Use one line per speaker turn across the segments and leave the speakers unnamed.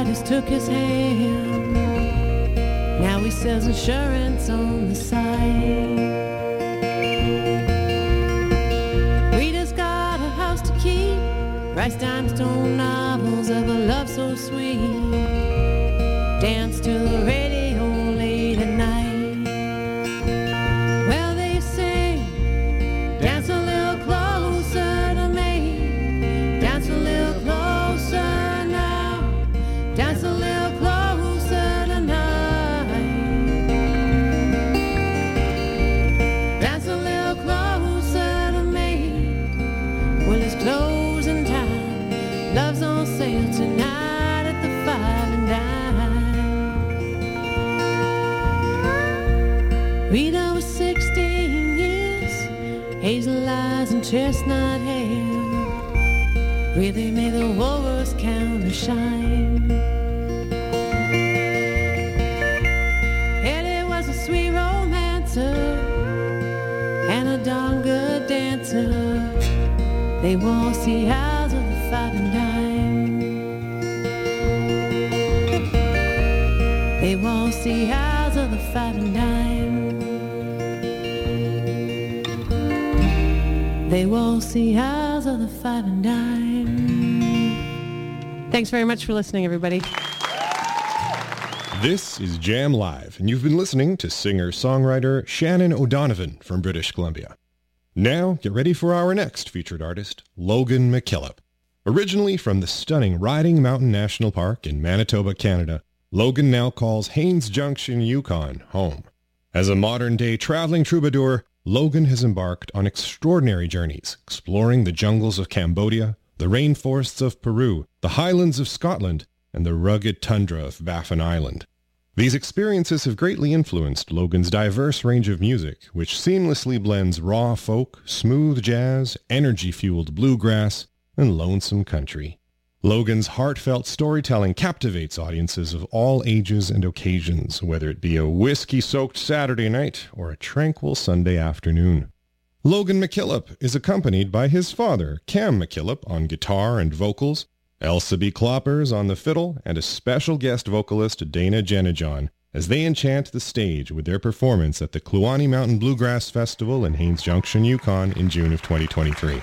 just took his hand. Now he sells insurance on the side. We just got a house to keep, writes dime stone novels of a love so sweet. Dance to the radio late at night. Well, they sing, dance a little closer to me. Dance a little closer now. Dance a little closer tonight. Dance a little closer to me. Well, it's closing time. Love's on sale tonight at the Five and Dime. Rita was 16 years, hazel eyes and chestnut hair really made the Woolworths counter shine. Ellie was a sweet romancer and a darn good dancer. They won't see house of the Five and Dime. They won't see house of the Five and Dime. They won't see house of the Five and Dime. Thanks very much for listening, everybody.
This is Jam Live, and you've been listening to singer-songwriter Shannon O'Donovan from British Columbia. Now, get ready for our next featured artist, Logan McKillop. Originally from the stunning Riding Mountain National Park in Manitoba, Canada, Logan now calls Haines Junction, Yukon, home. As a modern-day traveling troubadour, Logan has embarked on extraordinary journeys, exploring the jungles of Cambodia, the rainforests of Peru, the highlands of Scotland, and the rugged tundra of Baffin Island. These experiences have greatly influenced Logan's diverse range of music, which seamlessly blends raw folk, smooth jazz, energy-fueled bluegrass, and lonesome country. Logan's heartfelt storytelling captivates audiences of all ages and occasions, whether it be a whiskey-soaked Saturday night or a tranquil Sunday afternoon. Logan McKillop is accompanied by his father, Cam McKillop, on guitar and vocals, Elsa B. Kloppers on the fiddle, and a special guest vocalist, Dana Jenajon, as they enchant the stage with their performance at the Kluane Mountain Bluegrass Festival in Haines Junction, Yukon in June of 2023.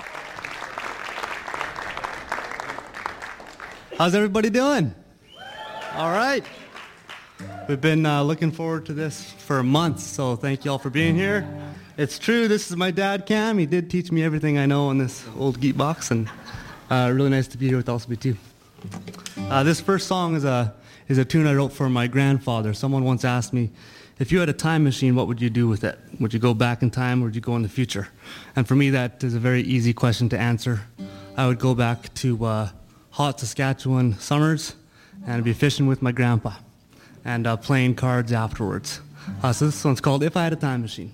How's everybody doing? All right. We've been looking forward to this for a month, so thank you all for being here. It's true, this is my dad, Cam. He did teach me everything I know on this old geek box, and really nice to be here with Elsa too. This first song is a tune I wrote for my grandfather. Someone once asked me, if you had a time machine, what would you do with it? Would you go back in time or would you go in the future? And for me, that is a very easy question to answer. I would go back to hot Saskatchewan summers and be fishing with my grandpa and playing cards afterwards. So this one's called If I Had a Time Machine.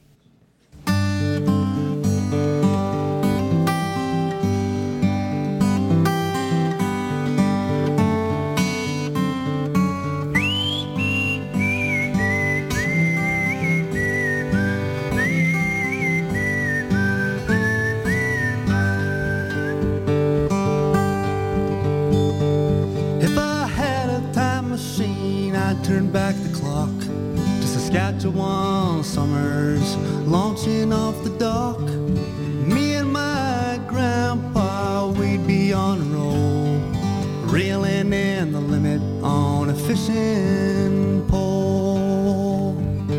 Turn back the clock to Saskatchewan summers, launching off the dock. Me and my grandpa, we'd be on a roll, reeling in the limit on a fishing pole.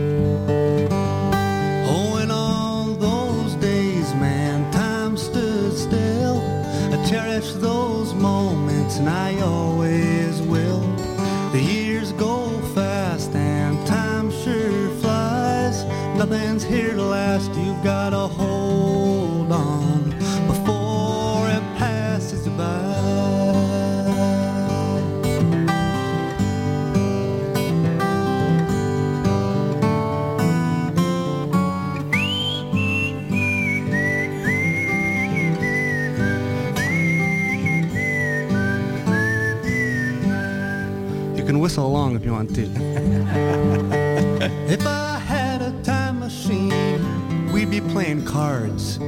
Oh, in all those days, man, time stood still. I cherish those moments, and I always will. The years go fast and time sure flies. Nothing's here to last, you've got to hold on before it passes you by. You can whistle along if you want to. If I had a time machine, we'd be playing cards.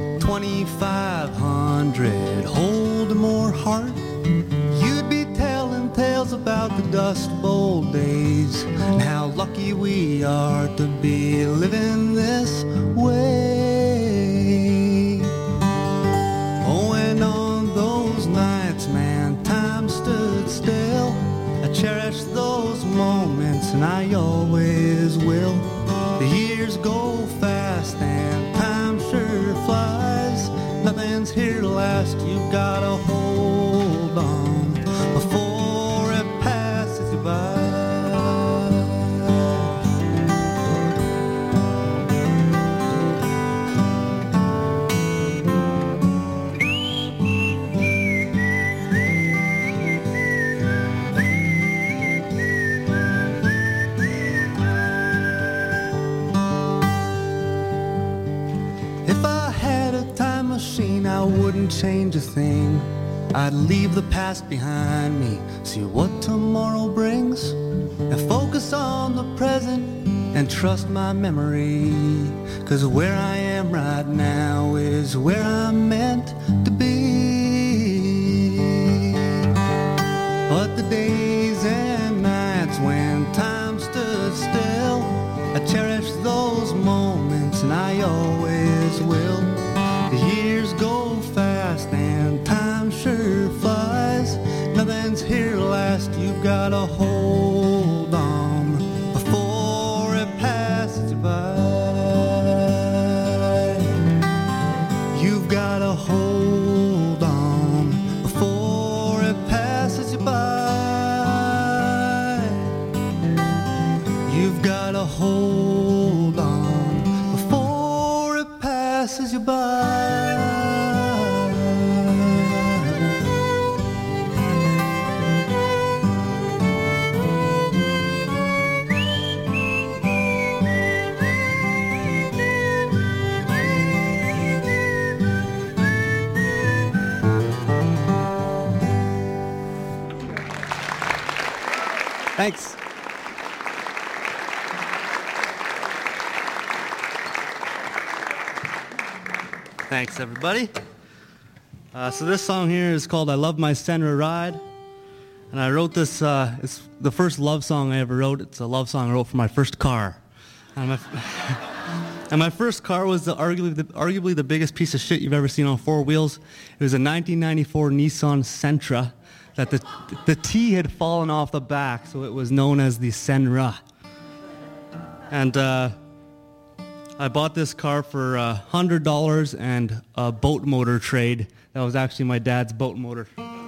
2,500, hold more heart. You'd be telling tales about the Dust Bowl days, and how lucky we are to be living this way. Oh, and on those nights, man, time stood still. I cherish those moments, and I always will. The years go fast, and time sure flies. Nothing's here to last, you've gotta hold on before it passes you by. If I had a time machine, I wouldn't change a thing. I'd leave the past behind me, see what tomorrow brings, and focus on the present and trust my memory. 'Cause where I am right now is where I'm meant to be. But the days and nights when time stood still, I cherish those moments, and I always will. The years go fast and time sure flies. Nothing's here to last, you've gotta hold on before it passes you by. You've gotta hold on before it passes you by. You've gotta hold on before it passes you by. Thanks. Thanks, everybody. So this song here is called I Love My Senra Ride. And I wrote this, it's the first love song I ever wrote. It's a love song I wrote for my first car. And my first car was arguably the biggest piece of shit you've ever seen on four wheels. It was a 1994 Nissan Sentra that the T had fallen off the back, so it was known as the Senra. And I bought this car for $100 and a boat motor trade. That was actually my dad's boat motor.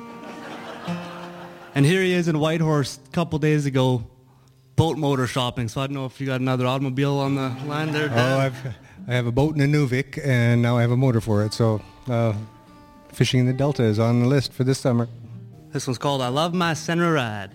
And here he is in Whitehorse a couple days ago, boat motor shopping. So I don't know if you got another automobile on the line there, Dad.
Oh, I have a boat and a Nuvik, and now I have a motor for it. So fishing in the Delta is on the list for this summer.
This one's called I Love My Senra Ride.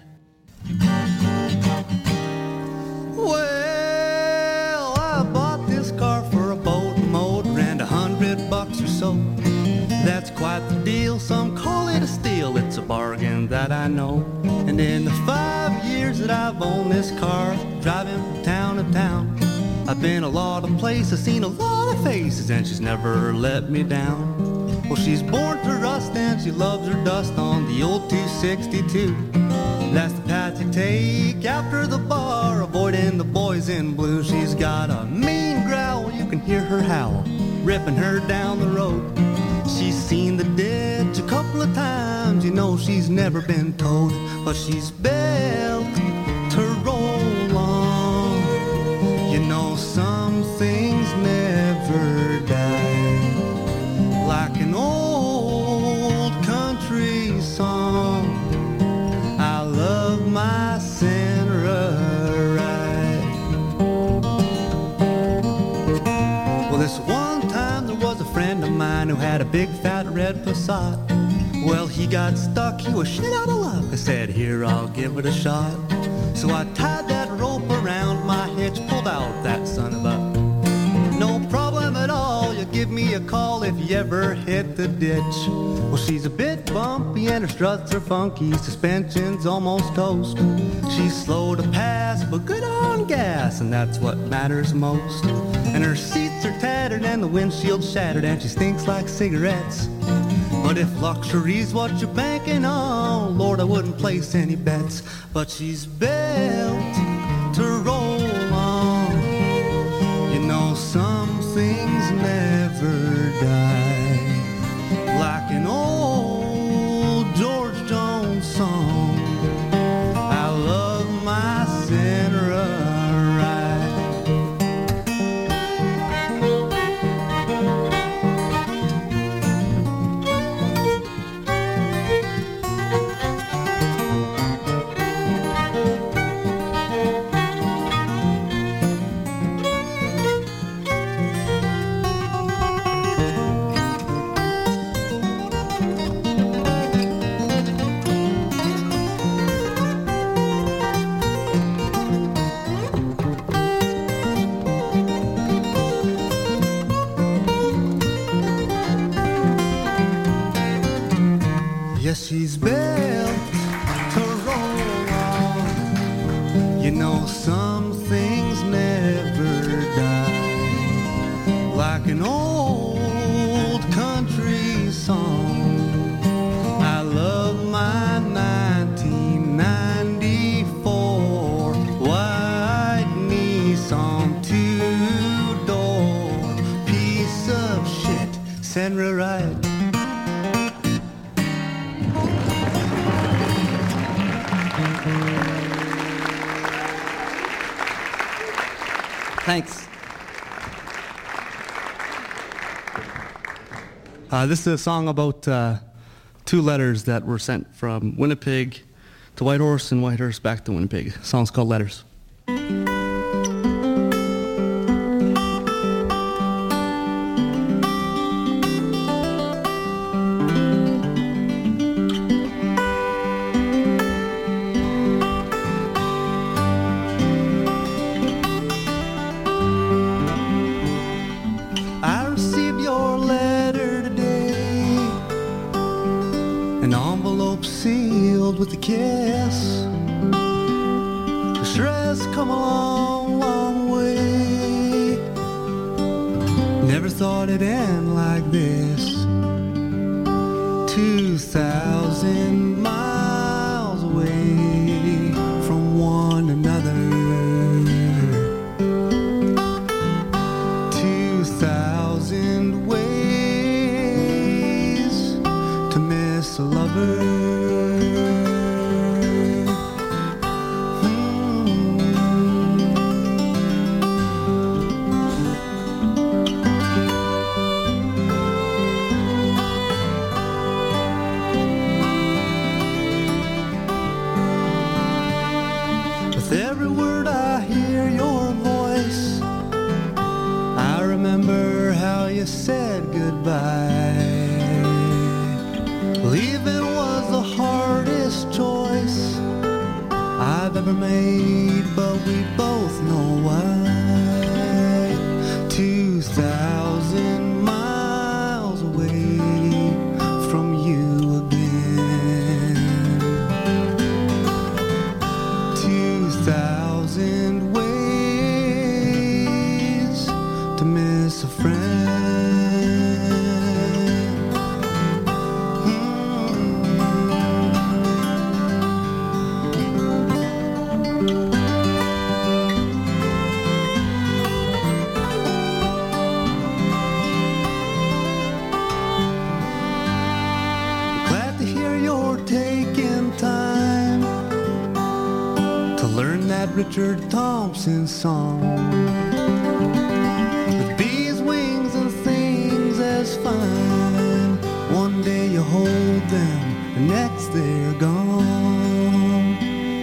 Well, I bought this car for a boat motor and $100 or so. That's quite the deal, some call it a steal. It's a bargain that I know. And in the 5 years that I've owned this car, driving from town to town, I've been a lot of places, seen a lot of faces, and she's never let me down. Well, she's born to rust and she loves her dust on the old 262. That's the path you take after the bar, avoiding the boys in blue. She's got a mean growl, you can hear her howl, ripping her down the road. She's seen the ditch a couple of times, you know she's never been towed. But she's built to roll on. You know some things never die, like an old country song. I love my Senra ride. Well, this one time there was a friend of mine who had a big fat red Passat. Well, he got stuck, he was shit out of luck. I said, here, I'll give it a shot. So I tied that rope around my hitch, pulled out that son of a... No problem at all, you give me a call if you ever hit the ditch. Well, she's a bit bumpy and her struts are funky, suspension's almost toast. She's slow to pass, but good on gas, and that's what matters most. And her seats are tattered and the windshield's shattered, and she stinks like cigarettes. But if luxury's what you're banking on, Lord, I wouldn't place any bets. But she's built to roll on. You know, some things never die, like an old George Jones song. I love my Sinra ride. Yes, she's built to roll on. You know, some things never die, like an old country song. I love my 1994 white Nissan two-door piece of shit, Senra ride. Thanks. This is a song about two letters that were sent from Winnipeg to Whitehorse and Whitehorse back to Winnipeg. The song's called Letters. With a kiss, the stress come a long, long way. Never thought it'd end like this. 2,000 miles away from one another. 2,000 ways to miss a lover. Said goodbye. Leaving was the hardest choice I've ever made, but we both know why. 2,000 miles away from you again. 2,000 ways to miss a friend. Richard Thompson song, with bees, wings, and things as fine. One day you hold them, the next they're gone.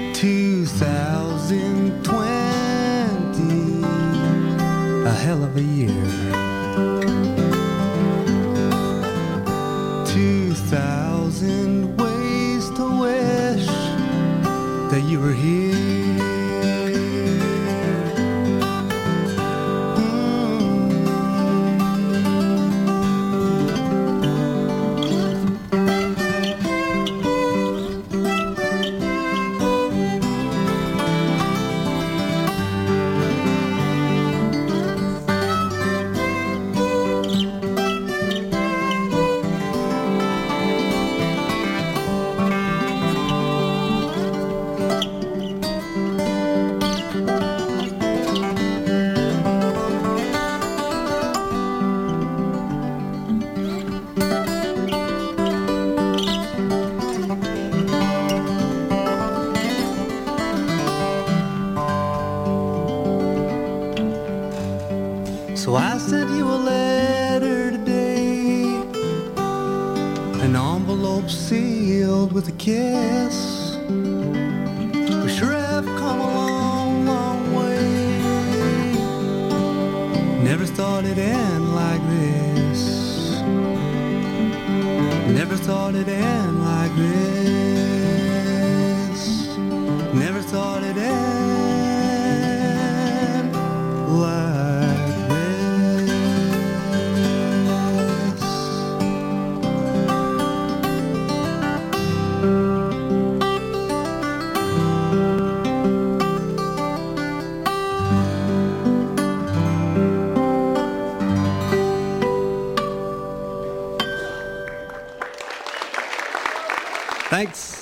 2020, a hell of a year. 2,000 ways to wish that you were here. An envelope sealed with a kiss. We sure have come a long, long way. Never thought it'd end like this. Never thought it'd end like this. Never thought it'd end like this. Thanks.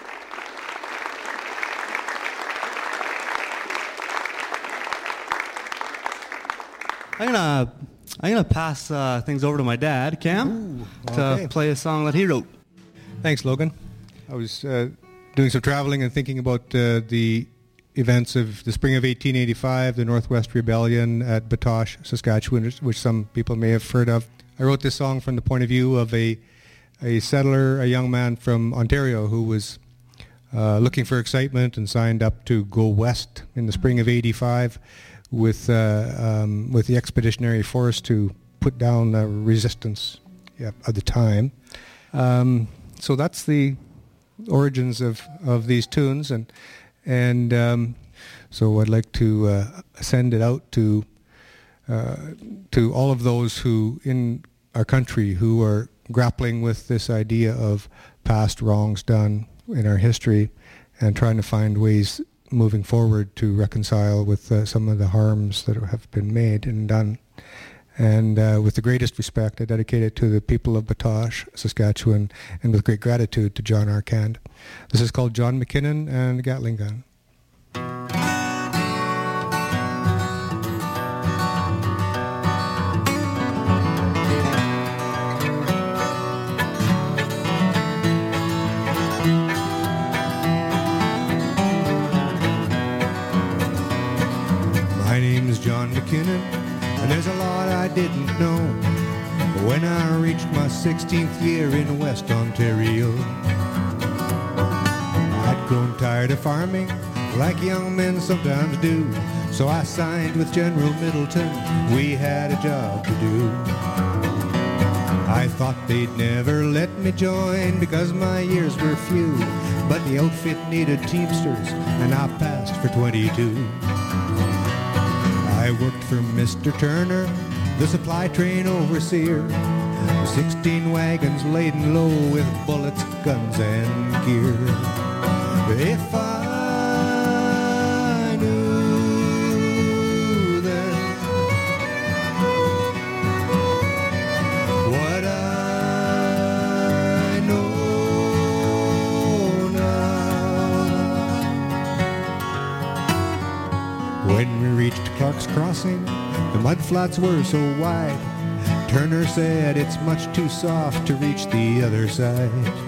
I'm gonna pass things over to my dad, Cam, to play a song that he wrote.
Thanks, Logan. I was doing some traveling and thinking about the events of the spring of 1885, the Northwest Rebellion at Batoche, Saskatchewan, which some people may have heard of. I wrote this song from the point of view of a settler, a young man from Ontario who was looking for excitement and signed up to go west in the spring of 85 with the Expeditionary Force to put down the resistance of the time. So that's the origins of these tunes, and so I'd like to send it out to all of those who in our country who are grappling with this idea of past wrongs done in our history and trying to find ways moving forward to reconcile with some of the harms that have been made and done. And with the greatest respect, I dedicate it to the people of Batoche, Saskatchewan, and with great gratitude to John Arcand. This is called John McKinnon and the Gatling Gun. My name is John McKinnon, and there's a lot I didn't know when I reached my 16th year in West Ontario. I'd grown tired of farming, like young men sometimes do, so I signed with General Middleton. We had a job to do. I thought they'd never let me join because my years were few, but the outfit needed teamsters, and I passed for 22. I worked for Mr. Turner, the supply train overseer, 16 wagons laden low with bullets, guns, and gear. If I knew then what I know now. When we reached Clark's Crossing, the mudflats were so wide. Turner said it's much too soft to reach the other side.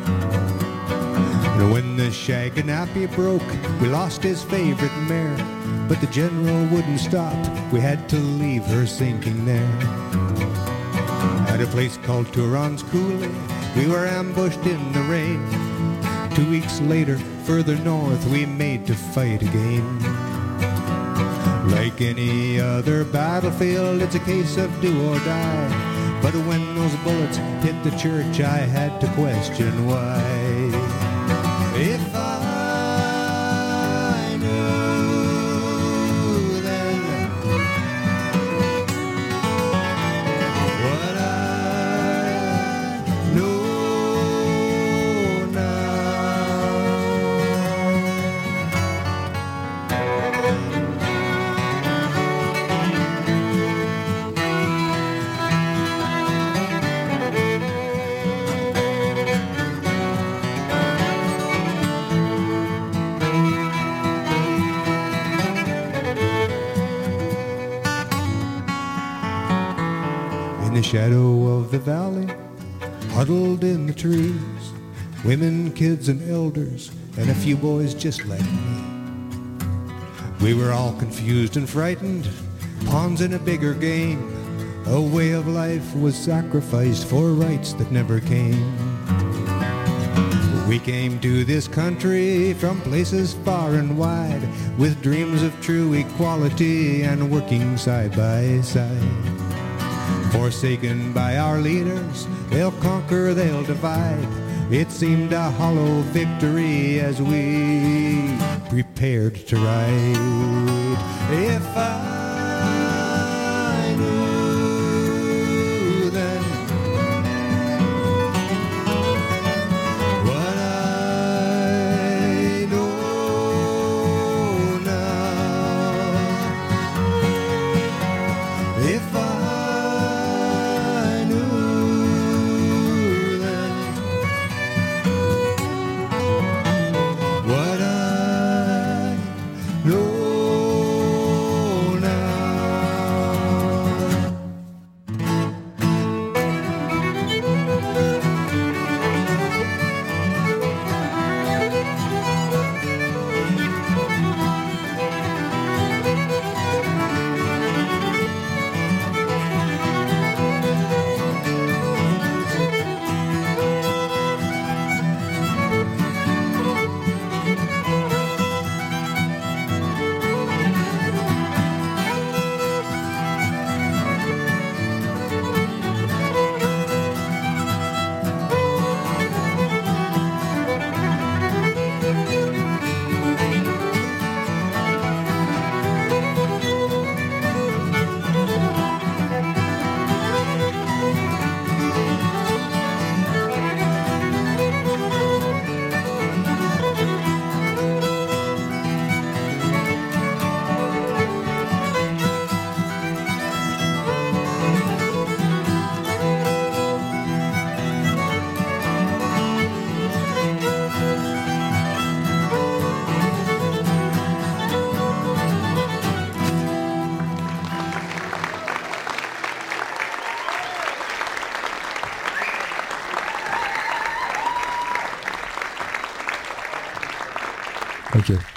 And when the Shaganapie broke, we lost his favorite mare, but the general wouldn't stop. We had to leave her sinking there. At a place called Turon's Coulee, we were ambushed in the rain. 2 weeks later, further north, we made to fight again. Like any other battlefield, it's a case of do or die. But when those bullets hit the church, I had to question why. If I knew then what I know in the shadow of the valley, huddled in the trees, women, kids, and elders, and a few boys just like me. We were all confused and frightened, pawns in a bigger game. A way of life was sacrificed for rights that never came. We came to this country from places far and wide, with dreams of true equality and working side by side. Forsaken by our leaders, they'll conquer, they'll divide. It seemed a hollow victory as we prepared to ride. If I knew then what I know now, if I knew then what I know now.
Thank you.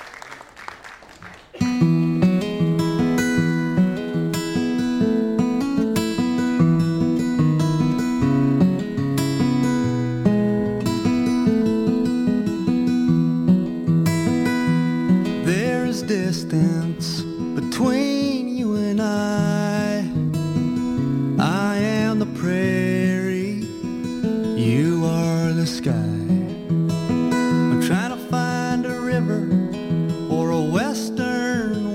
There is distance between you and I. I am the prairie, you are the sky. I'm trying to find a river or a western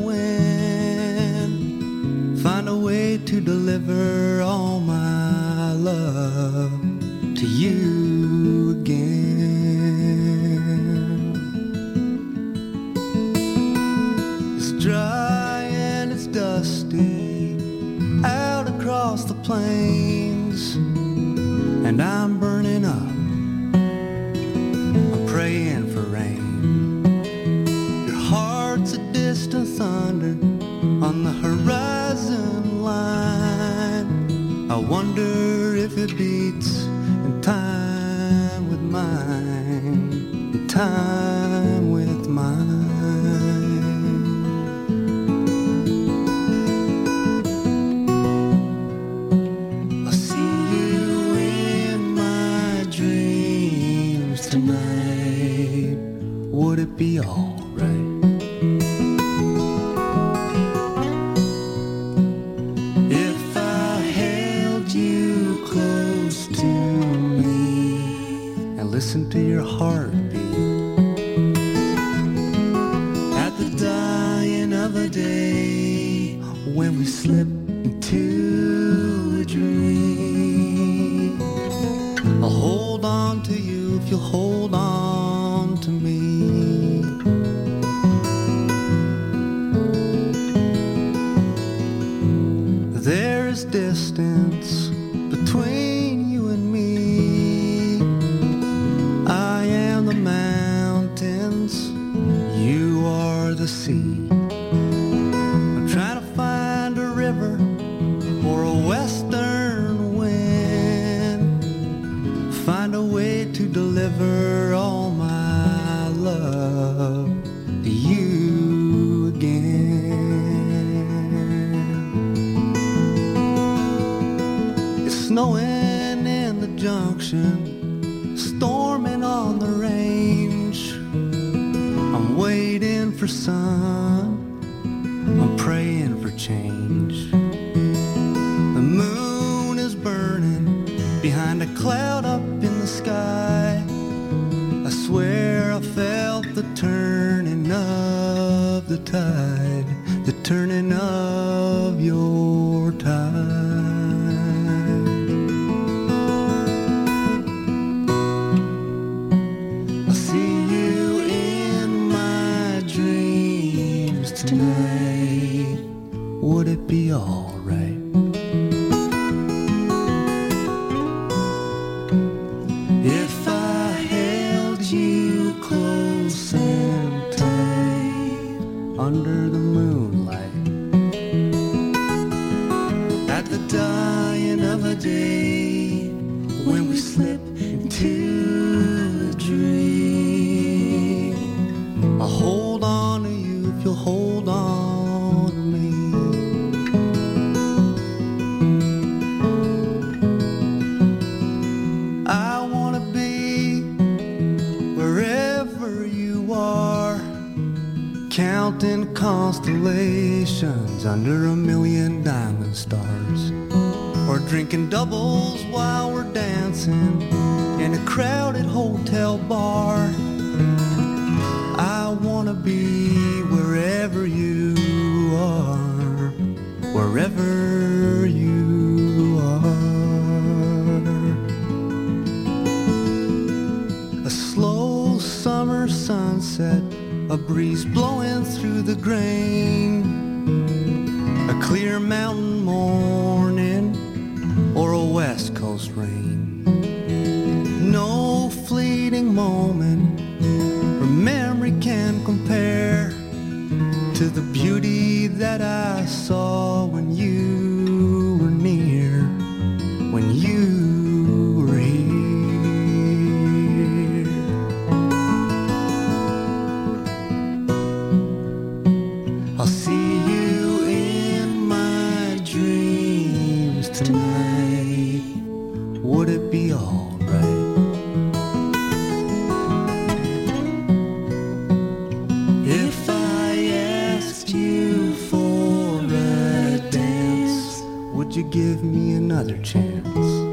wind, find a way to deliver all my love to you again. It's dry and it's dusty out across the plains, and I'm burning up, I'm praying for rain. Your heart's a distant thunder on the horizon line. I wonder if it beats in time with mine, in time with mine. I see you in my dreams tonight. Would it be alright if I held you close to me and listened to your heartbeat at the dying of a day when we slip into a dream? I'll hold on to you if you'll hold on to me. There is distance between you and me. I am the mountains, you are the sea. I'm trying to find a river or a western wind, find a way to deliver all my love to you again. It's snowing in the junction, storming on the range. I'm waiting for sun. I'm praying for change. The moon is burning behind a cloud up in the sky. I swear I felt the turning of the tide, the turning of your tide. I'll see you in my dreams tonight. Would it be alright? If I held you close and tight under the moonlight at the dying of a day when we slip into a dream, I'll hold on to you if you'll hold on to me. I wanna be wherever you are, counting constellations under a million diamond stars, or drinking doubles while we're dancing in a crowded hotel bar. I wanna be wherever you are, wherever you are. A slow summer sunset, a breeze blowing through the grain, a clear mountain morning, or a west coast rain. No fleeting moment or memory can compare to the beauty that I saw when you were near, when you were here. I'll see you in my dreams tonight. Would it be alright? If I asked you for a dance, would you give me another chance?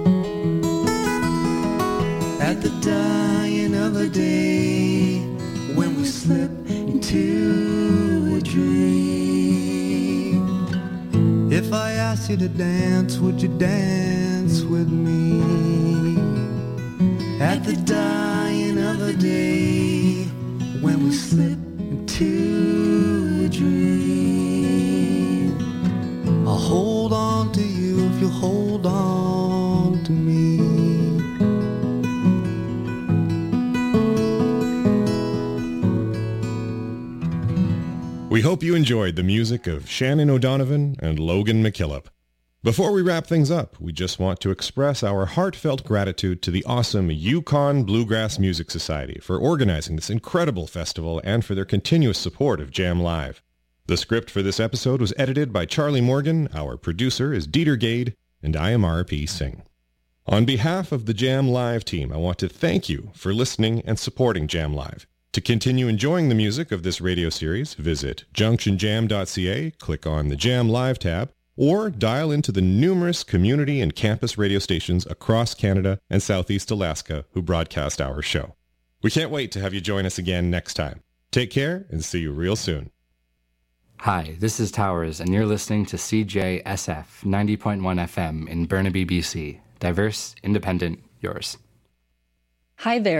At the dying of a day when we slip into a dream, if I asked you to dance, would you dance with me? At the dying of a day when we slip into a dream, I'll hold on to you if you'll hold on to me.
We hope you enjoyed the music of Shannon O'Donovan and Logan McKillop. Before we wrap things up, we just want to express our heartfelt gratitude to the awesome Yukon Bluegrass Music Society for organizing this incredible festival and for their continuous support of Jam Live. The script for this episode was edited by Charlie Morgan, our producer is Dieter Gade, and I am R.P. Singh. On behalf of the Jam Live team, I want to thank you for listening and supporting Jam Live. To continue enjoying the music of this radio series, visit junctionjam.ca, click on the Jam Live tab, or dial into the numerous community and campus radio stations across Canada and Southeast Alaska who broadcast our show. We can't wait to have you join us again next time. Take care and see you real soon.
Hi, this is Towers, and you're listening to CJSF 90.1 FM in Burnaby, BC. Diverse, independent, yours.
Hi there.